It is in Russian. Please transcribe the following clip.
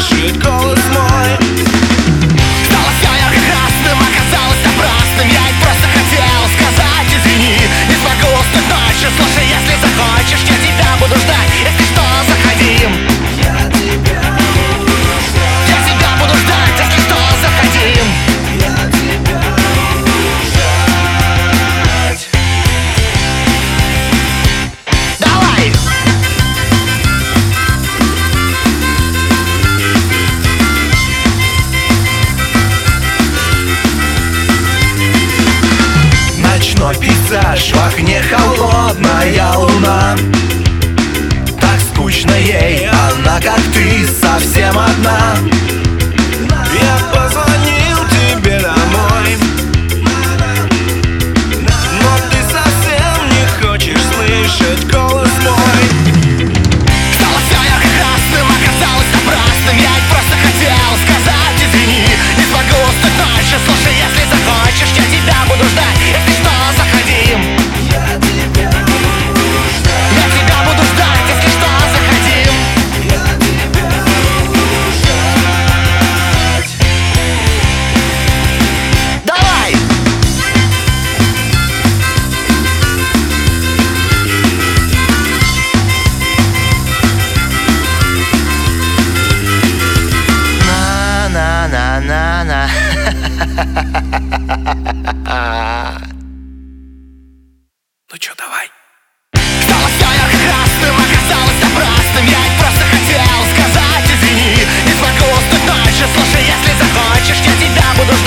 слышит голос мой. Стало все ярко-красным, оказалось напрасным. Я ведь просто хотел сказать извини. Не смогу уснуть ночью, слушай, если захочешь, я тебя буду ждать. Если что, заходи. Я тебя буду ждать, если что, заходи. Давай! Ночной пейзаж, в окне холодная луна. Так скучно ей, она как ты, совсем одна. Я позвонил тебе домой, но ты совсем не хочешь слышать голос мой. Стало все ярко-красным, оказалось напрасным. Я ведь просто хотел сказать извини. Не смогу уснуть ночью, слушай, если захочешь, я тебя буду ждать. Если что, заходи. Я тебя буду ждать, если что, заходи. Давай! На-на-на-на-на. Ну чё, давай? Стало все ярко-красным, оказалось напрасным. Я ведь просто хотел сказать извини. Не смогу уснуть ночью, слушай, если захочешь, я тебя буду ждать.